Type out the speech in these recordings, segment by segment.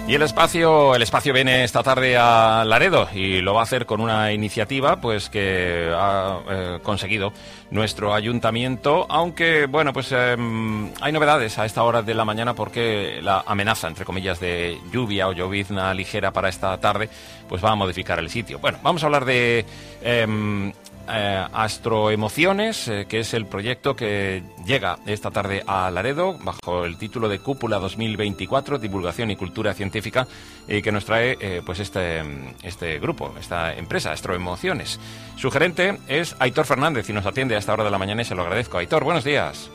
Y el espacio viene esta tarde a Laredo y lo va a hacer con una iniciativa pues que ha conseguido nuestro ayuntamiento, aunque bueno, pues hay novedades a esta hora de la mañana porque la amenaza, entre comillas, de lluvia o llovizna ligera para esta tarde pues va a modificar el sitio. Bueno, vamos a hablar de Astroemociones, que es el proyecto que llega esta tarde a Laredo bajo el título de Cúpula 2024, Divulgación y Cultura Científica, y que nos trae pues este grupo, esta empresa, Astroemociones. Su gerente es Aitor Fernández y nos atiende a esta hora de la mañana y se lo agradezco. Aitor, buenos días.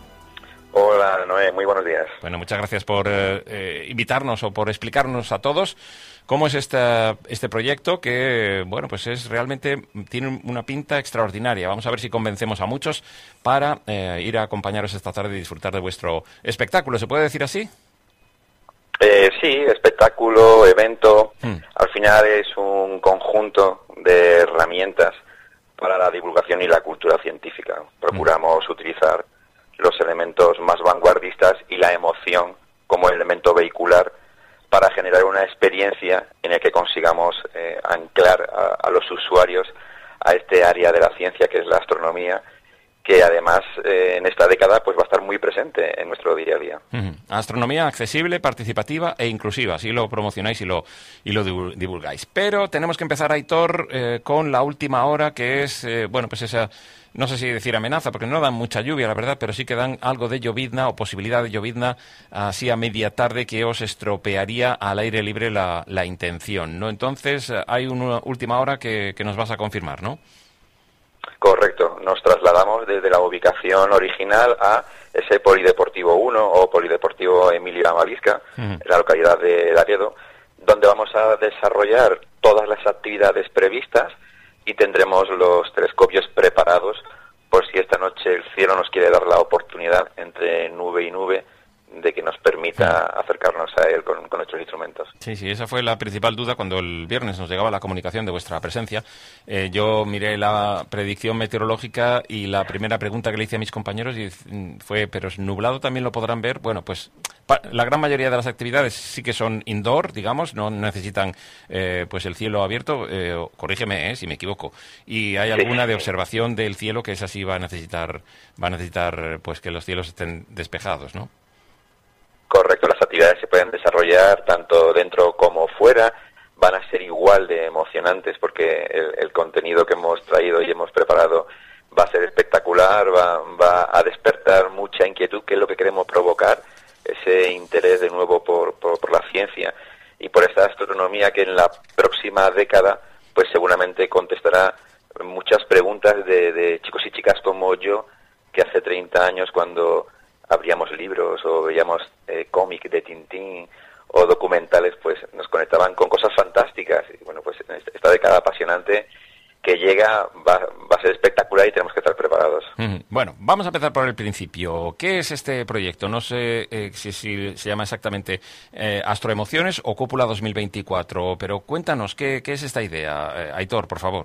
Hola, Noé, muy buenos días. Bueno, muchas gracias por invitarnos o por explicarnos a todos cómo es este proyecto que, bueno, pues tiene una pinta extraordinaria. Vamos a ver si convencemos a muchos para ir a acompañaros esta tarde y disfrutar de vuestro espectáculo. ¿Se puede decir así? Sí, espectáculo, evento. Al final es un conjunto de herramientas para la divulgación y la cultura científica. Procuramos utilizar los elementos más vanguardistas y la emoción como elemento vehicular para generar una experiencia en la que consigamos anclar a los usuarios a este área de la ciencia que es la astronomía, que además en esta década pues va a estar muy presente en nuestro día a día. Astronomía accesible, participativa e inclusiva, así lo promocionáis y lo divulgáis. Pero tenemos que empezar, Aitor, con la última hora, que es, bueno, pues esa, no sé si decir amenaza, porque no dan mucha lluvia, la verdad, pero sí que dan algo de llovizna o posibilidad de llovizna así a media tarde que os estropearía al aire libre la intención, ¿no? Entonces, hay una última hora que nos vas a confirmar, ¿no? Correcto, nos trasladamos desde la ubicación original a ese Polideportivo 1 o Polideportivo Emilio Amavisca, en la localidad de Laredo, donde vamos a desarrollar todas las actividades previstas y tendremos los telescopios preparados por si esta noche el cielo nos quiere dar la oportunidad entre nube y nube de que nos permita acercarnos a él con nuestros instrumentos. Sí, esa fue la principal duda cuando el viernes nos llegaba la comunicación de vuestra presencia. Yo miré la predicción meteorológica y la primera pregunta que le hice a mis compañeros fue, ¿pero es nublado también lo podrán ver? Bueno, pues la gran mayoría de las actividades sí que son indoor, digamos, no necesitan pues el cielo abierto, corrígeme si me equivoco, y hay alguna de observación del cielo que esa sí va a necesitar pues que los cielos estén despejados, ¿no? Correcto, las actividades se pueden desarrollar tanto dentro como fuera, van a ser igual de emocionantes porque el contenido que hemos traído y hemos preparado va a ser espectacular, va a despertar mucha inquietud, que es lo que queremos provocar, ese interés de nuevo por la ciencia y por esta astronomía que en la próxima década pues seguramente contestará muchas preguntas de chicos y chicas como yo, que hace 30 años cuando abríamos libros o veíamos cómics de Tintín o documentales, pues nos conectaban con cosas fantásticas. Y bueno, pues esta década apasionante que llega va a ser espectacular y tenemos que estar preparados. Bueno, vamos a empezar por el principio. ¿Qué es este proyecto? No sé si se llama exactamente Astroemociones o Cúpula 2024, pero cuéntanos, ¿qué es esta idea? Aitor, por favor.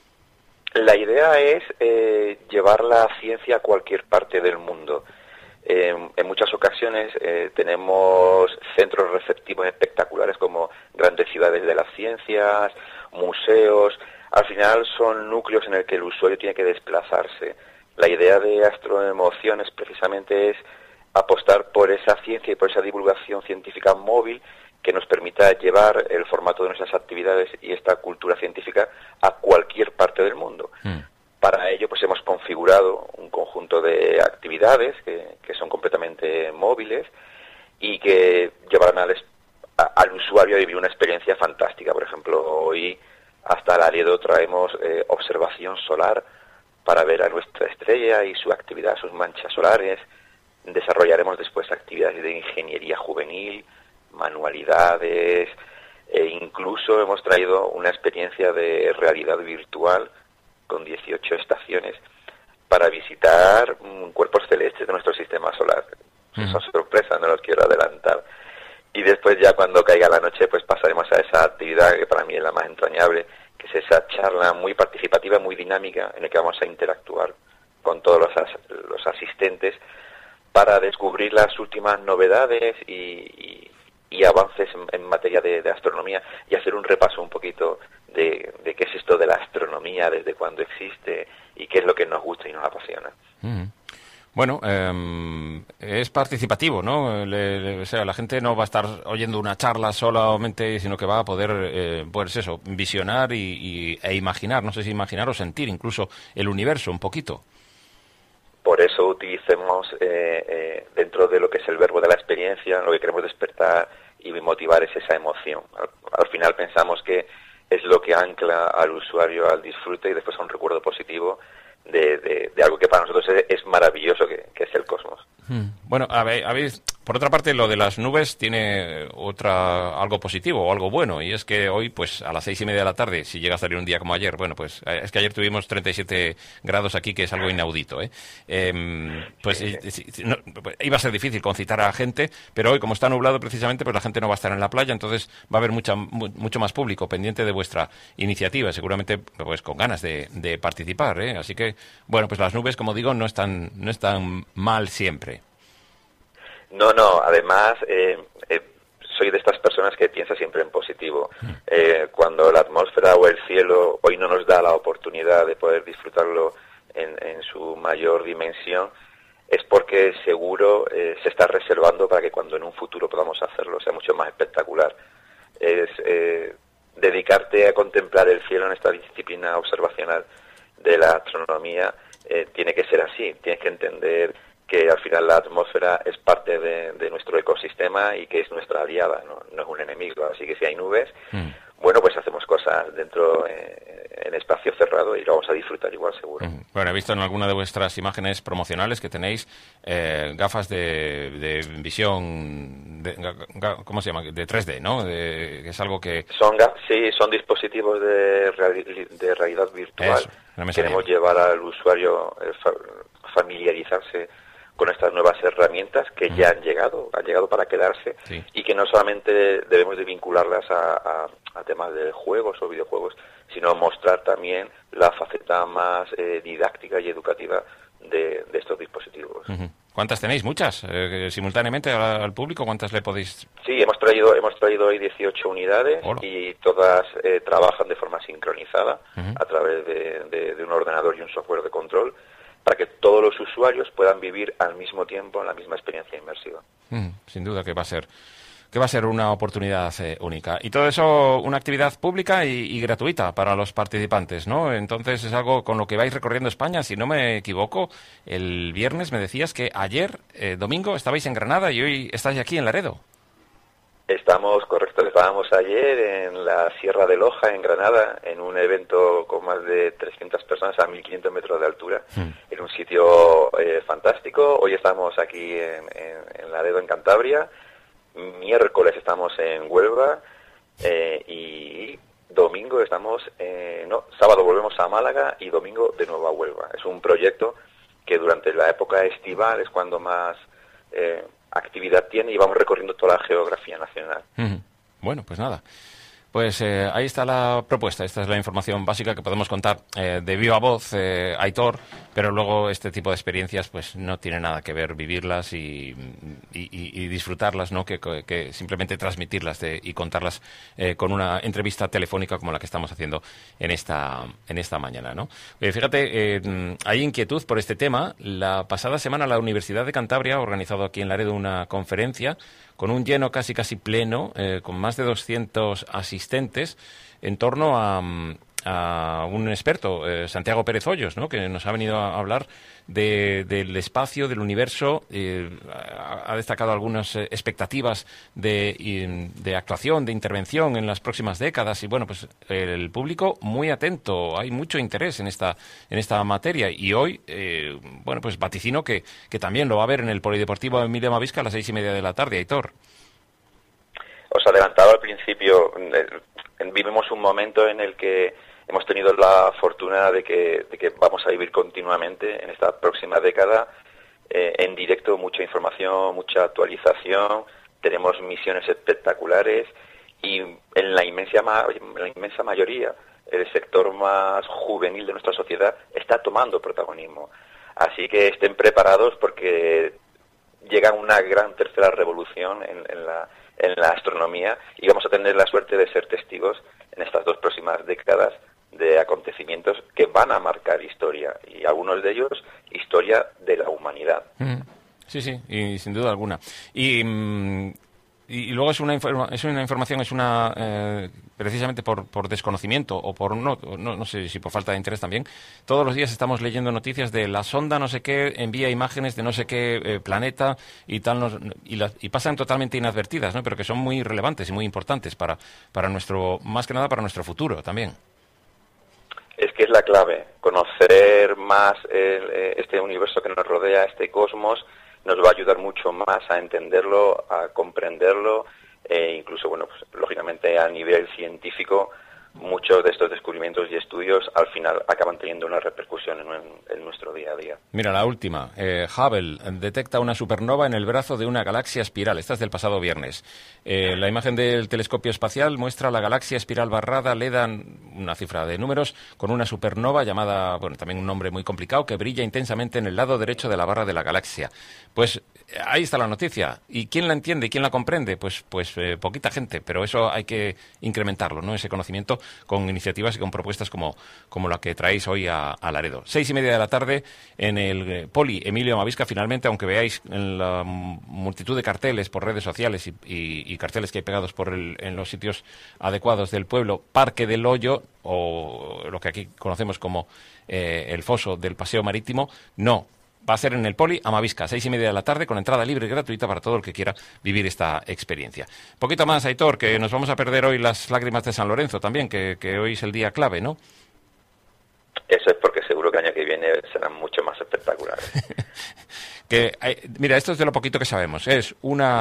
La idea es llevar la ciencia a cualquier parte del mundo. En muchas ocasiones tenemos centros receptivos espectaculares como grandes ciudades de las ciencias, museos. Al final son núcleos en el que el usuario tiene que desplazarse. La idea de Astroemociones precisamente es apostar por esa ciencia y por esa divulgación científica móvil que nos permita llevar el formato de nuestras actividades y esta cultura científica a cualquier parte del mundo. Para ello pues hemos configurado un conjunto de actividades que son completamente móviles y que llevarán al usuario a vivir una experiencia fantástica. Por ejemplo, hoy hasta Laredo traemos observación solar para ver a nuestra estrella y su actividad, sus manchas solares. Desarrollaremos después actividades de ingeniería juvenil, manualidades e incluso hemos traído una experiencia de realidad virtual con 18 estaciones para visitar cuerpos celestes de nuestro sistema solar. Esa sorpresa no los quiero adelantar. Y después ya cuando caiga la noche pues pasaremos a esa actividad que para mí es la más entrañable, que es esa charla muy participativa, muy dinámica, en la que vamos a interactuar con todos los asistentes para descubrir las últimas novedades y y avances en materia de astronomía, y hacer un repaso un poquito de qué es esto de la astronomía, desde cuándo existe y qué es lo que nos gusta y nos apasiona. Bueno, es participativo, ¿no? O sea, la gente no va a estar oyendo una charla solamente, sino que va a poder, pues eso, visionar e imaginar, no sé si imaginar o sentir incluso el universo un poquito. Por eso utilicemos dentro de lo que es el verbo de la experiencia, lo que queremos despertar y motivar es esa emoción. Al final pensamos que es lo que ancla al usuario al disfrute y después a un recuerdo positivo de algo que para nosotros es maravilloso, que es el cosmos. Bueno, por otra parte, lo de las nubes tiene algo positivo o algo bueno, y es que hoy, pues a las 6:30 de la tarde, si llega a salir un día como ayer, bueno, pues es que ayer tuvimos 37 grados aquí, que es algo inaudito, no, iba a ser difícil concitar a gente, pero hoy, como está nublado precisamente, pues la gente no va a estar en la playa, entonces va a haber mucho más público pendiente de vuestra iniciativa, seguramente pues con ganas de participar, así que, bueno, pues las nubes, como digo, no están mal siempre. No, además soy de estas personas que piensa siempre en positivo. Cuando la atmósfera o el cielo hoy no nos da la oportunidad de poder disfrutarlo en su mayor dimensión, es porque seguro se está reservando para que cuando en un futuro podamos hacerlo sea mucho más espectacular. Es dedicarte a contemplar el cielo en esta disciplina observacional de la astronomía, tiene que ser así, tienes que entender que al final la atmósfera es parte de nuestro ecosistema y que es nuestra aliada, no es un enemigo. Así que si hay nubes, bueno, pues hacemos cosas dentro en espacio cerrado y lo vamos a disfrutar igual, seguro. Bueno, he visto en alguna de vuestras imágenes promocionales que tenéis gafas de visión, ¿cómo se llama? De 3D, ¿no? Que es algo que... Son dispositivos de realidad virtual. Eso, no me Queremos llevar al usuario familiarizarse con estas nuevas herramientas que ya han llegado para quedarse, sí, y que no solamente debemos de vincularlas a temas de juegos o videojuegos, sino mostrar también la faceta más didáctica y educativa de estos dispositivos. ¿Cuántas tenéis? ¿Muchas? ¿Simultáneamente al público? ¿Cuántas le podéis...? Sí, hemos traído hoy 18 unidades. Hola. Y todas trabajan de forma sincronizada a través de un ordenador y un software de control, para que todos los usuarios puedan vivir al mismo tiempo en la misma experiencia inmersiva. Sin duda que va a ser una oportunidad única. Y todo eso, una actividad pública y gratuita para los participantes, ¿no? Entonces es algo con lo que vais recorriendo España. Si no me equivoco, el viernes me decías que ayer, domingo, estabais en Granada y hoy estáis aquí en Laredo. Estábamos ayer en la Sierra de Loja, en Granada, en un evento con más de 300 personas a 1.500 metros de altura, en un sitio fantástico. Hoy estamos aquí en Laredo, en Cantabria. Miércoles estamos en Huelva y domingo sábado volvemos a Málaga y domingo de nuevo a Huelva. Es un proyecto que durante la época estival es cuando más actividad tiene y vamos recorriendo toda la geografía nacional. Bueno, pues nada. Pues ahí está la propuesta, esta es la información básica que podemos contar de viva voz, Aitor, pero luego este tipo de experiencias pues no tiene nada que ver vivirlas y disfrutarlas, ¿no? Que simplemente transmitirlas y contarlas con una entrevista telefónica como la que estamos haciendo en esta mañana, ¿no? Fíjate, hay inquietud por este tema. La pasada semana la Universidad de Cantabria ha organizado aquí en Laredo una conferencia con un lleno casi pleno, con más de 200 asistentes, en torno a un experto, Santiago Pérez Hoyos, ¿no? Que nos ha venido a hablar del espacio, del universo. Ha destacado algunas expectativas de actuación, de intervención en las próximas décadas y bueno, pues el público muy atento, hay mucho interés en esta materia y hoy, bueno, pues vaticino que también lo va a haber en el Polideportivo Emilio Mavisca a las 6:30 de la tarde, Aitor. Os adelantaba al principio, vivimos un momento en el que hemos tenido la fortuna de que vamos a vivir continuamente en esta próxima década en directo, mucha información, mucha actualización, tenemos misiones espectaculares y en la inmensa mayoría el sector más juvenil de nuestra sociedad está tomando protagonismo. Así que estén preparados porque llega una gran tercera revolución en la astronomía, y vamos a tener la suerte de ser testigos en estas 2 próximas décadas de acontecimientos que van a marcar historia, y algunos de ellos historia de la humanidad. Sí, sí, y sin duda alguna. Y luego es una información, precisamente por desconocimiento o por no sé si por falta de interés también. Todos los días estamos leyendo noticias de la sonda no sé qué envía imágenes de no sé qué planeta y tal, y pasan totalmente inadvertidas, ¿no? Pero que son muy relevantes y muy importantes para nuestro, más que nada para nuestro futuro también. Es que es la clave, conocer más este universo que nos rodea, este cosmos, nos va a ayudar mucho más a entenderlo, a comprenderlo, incluso, bueno, pues lógicamente a nivel científico, muchos de estos descubrimientos y estudios al final acaban teniendo una repercusión en nuestro día a día. Mira, la última. Hubble detecta una supernova en el brazo de una galaxia espiral. Esta es del pasado viernes. La imagen del telescopio espacial muestra la galaxia espiral barrada, le dan una cifra de números, con una supernova llamada, bueno, también un nombre muy complicado, que brilla intensamente en el lado derecho de la barra de la galaxia. Pues ahí está la noticia. ¿Y quién la entiende y quién la comprende? Pues poquita gente, pero eso hay que incrementarlo, ¿no? Ese conocimiento con iniciativas y con propuestas como la que traéis hoy a Laredo. 6:30 de la tarde en el Poli Emilio Amavisca, finalmente, aunque veáis en la multitud de carteles por redes sociales y carteles que hay pegados en los sitios adecuados del pueblo, Parque del Hoyo, o lo que aquí conocemos como el foso del paseo marítimo, no. Va a ser en el Poli Amavisca, 6:30 de la tarde, con entrada libre y gratuita para todo el que quiera vivir esta experiencia. Poquito más, Aitor, que nos vamos a perder hoy las lágrimas de San Lorenzo también, que hoy es el día clave, ¿no? Eso es porque seguro que el año que viene serán mucho más espectaculares. Mira, esto es de lo poquito que sabemos. Es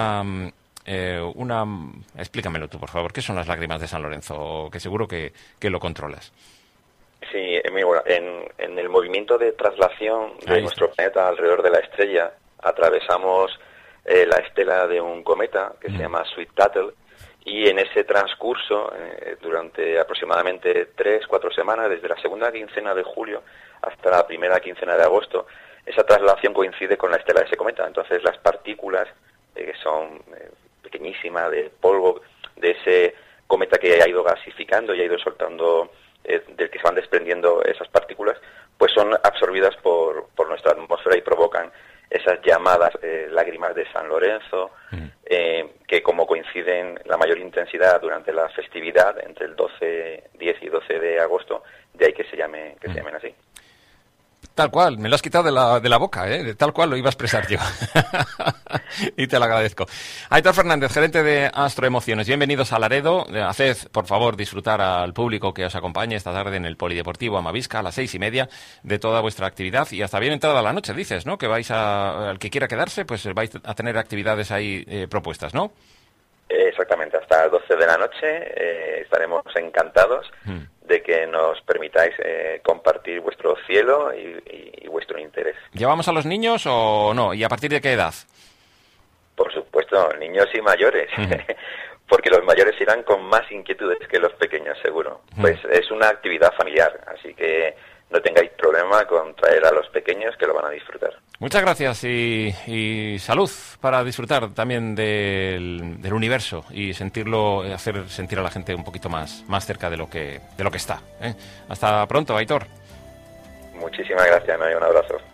explícamelo tú, por favor. ¿Qué son las lágrimas de San Lorenzo? Que seguro que lo controlas. Sí, bueno, en el movimiento de traslación de nuestro planeta alrededor de la estrella, atravesamos la estela de un cometa que se llama Sweet Tuttle, y en ese transcurso, durante aproximadamente 3-4 semanas, desde la segunda quincena de julio hasta la primera quincena de agosto, esa traslación coincide con la estela de ese cometa. Entonces las partículas, que son pequeñísimas, de polvo, de ese cometa que ha ido gasificando y ha ido soltando, del que se van desprendiendo esas partículas, pues son absorbidas por nuestra atmósfera y provocan esas llamadas lágrimas de San Lorenzo, que como coinciden la mayor intensidad durante la festividad entre el 10 y 12 de agosto, de ahí que se llamen así. Tal cual, me lo has quitado de la boca, tal cual lo iba a expresar yo. Y te lo agradezco. Aitor Fernández, gerente de Astroemociones, bienvenidos a Laredo. Haced, por favor, disfrutar al público que os acompañe esta tarde en el Polideportivo Amavisca a las 6:30 de toda vuestra actividad, y hasta bien entrada la noche, dices, ¿no? Que al que quiera quedarse, pues vais a tener actividades ahí propuestas, ¿no? Exactamente, hasta las 12 de la noche estaremos encantados de que nos permitáis compartir vuestro cielo y vuestro interés. ¿Llevamos a los niños o no? ¿Y a partir de qué edad? Por supuesto, niños y mayores, porque los mayores irán con más inquietudes que los pequeños, seguro. Pues es una actividad familiar, así que no tengáis problema con traer a los pequeños, que lo van a disfrutar. Muchas gracias y salud para disfrutar también del universo y hacer sentir a la gente un poquito más cerca de lo que está. Hasta pronto, Aitor. Muchísimas gracias, ¿no? Y un abrazo.